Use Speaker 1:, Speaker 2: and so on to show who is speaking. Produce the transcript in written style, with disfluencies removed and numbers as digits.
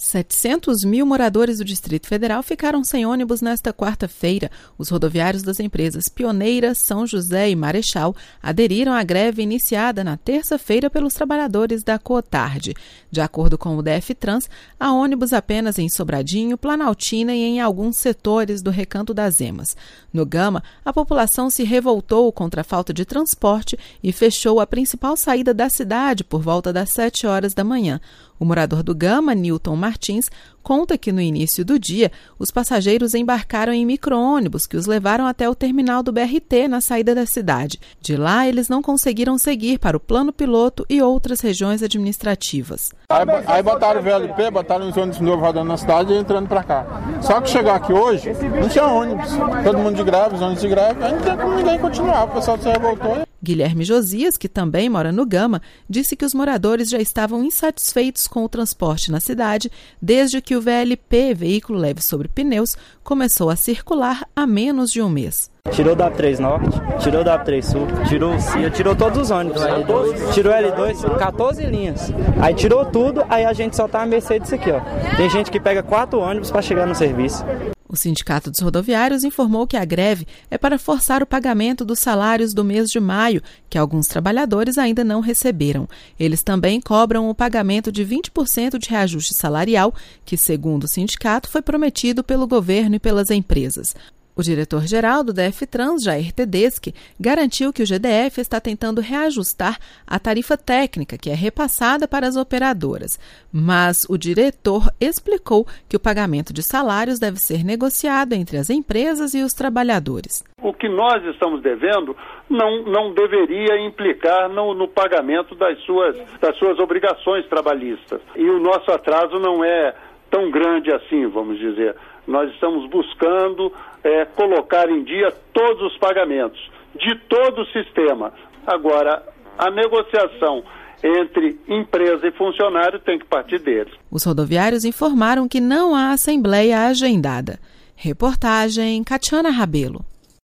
Speaker 1: 700 mil moradores do Distrito Federal ficaram sem ônibus nesta quarta-feira. Os rodoviários das empresas Pioneira, São José e Marechal aderiram à greve iniciada na terça-feira pelos trabalhadores da Cotarde. De acordo com o DF-Trans, há ônibus apenas em Sobradinho, Planaltina e em alguns setores do Recanto das Emas. No Gama, a população se revoltou contra a falta de transporte e fechou a principal saída da cidade por volta das 7 horas da manhã. O morador do Gama, Nilton Martins, conta que no início do dia, os passageiros embarcaram em micro-ônibus que os levaram até o terminal do BRT na saída da cidade. De lá, eles não conseguiram seguir para o Plano Piloto e outras regiões administrativas.
Speaker 2: Aí botaram o VLP, botaram os ônibus novos rodando na cidade e entrando para cá. Só que chegar aqui hoje, não tinha ônibus. Todo mundo de greve, os ônibus de greve, aí não tem como ninguém continuar. O pessoal se revoltou.
Speaker 1: Guilherme Josias, que também mora no Gama, disse que os moradores já estavam insatisfeitos com o transporte na cidade desde que o VLP, veículo leve sobre pneus, começou a circular há menos de um mês.
Speaker 3: Tirou da A3 Norte, tirou da A3 Sul, tirou o CIA, tirou todos os ônibus. Tirou L2, 14 linhas. Aí tirou tudo, aí a gente só tá à mercê disso aqui, ó. Tem gente que pega 4 ônibus para chegar no serviço.
Speaker 1: O Sindicato dos Rodoviários informou que a greve é para forçar o pagamento dos salários do mês de maio, que alguns trabalhadores ainda não receberam. Eles também cobram o pagamento de 20% de reajuste salarial, que, segundo o sindicato, foi prometido pelo governo e pelas empresas. O diretor-geral do DF-Trans, Jair Tedeschi, garantiu que o GDF está tentando reajustar a tarifa técnica, que é repassada para as operadoras. Mas o diretor explicou que o pagamento de salários deve ser negociado entre as empresas e os trabalhadores.
Speaker 4: O que nós estamos devendo não deveria implicar no pagamento das suas obrigações trabalhistas. E o nosso atraso não é tão grande assim, vamos dizer. Nós estamos buscando colocar em dia todos os pagamentos de todo o sistema. Agora, a negociação entre empresa e funcionário tem que partir deles.
Speaker 1: Os rodoviários informaram que não há assembleia agendada. Reportagem Catiana Rabelo.